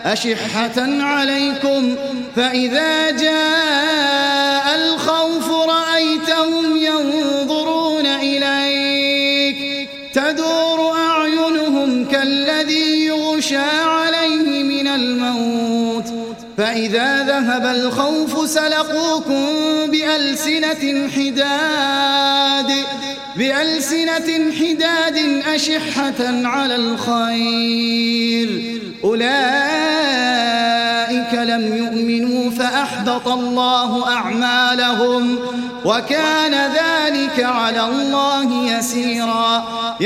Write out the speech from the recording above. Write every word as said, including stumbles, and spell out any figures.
أشحة عليكم فإذا جاء الخوف رأيتهم ينظرون إليك تدور أعينهم كالذي يغشى عليه من الموت فإذا ذهب الخوف سلقوكم بألسنة حداد بألسنة حداد أشحة على الخير أولئك لم يؤمنوا فأحبط الله أعمالهم وكان ذلك على الله يسيرا.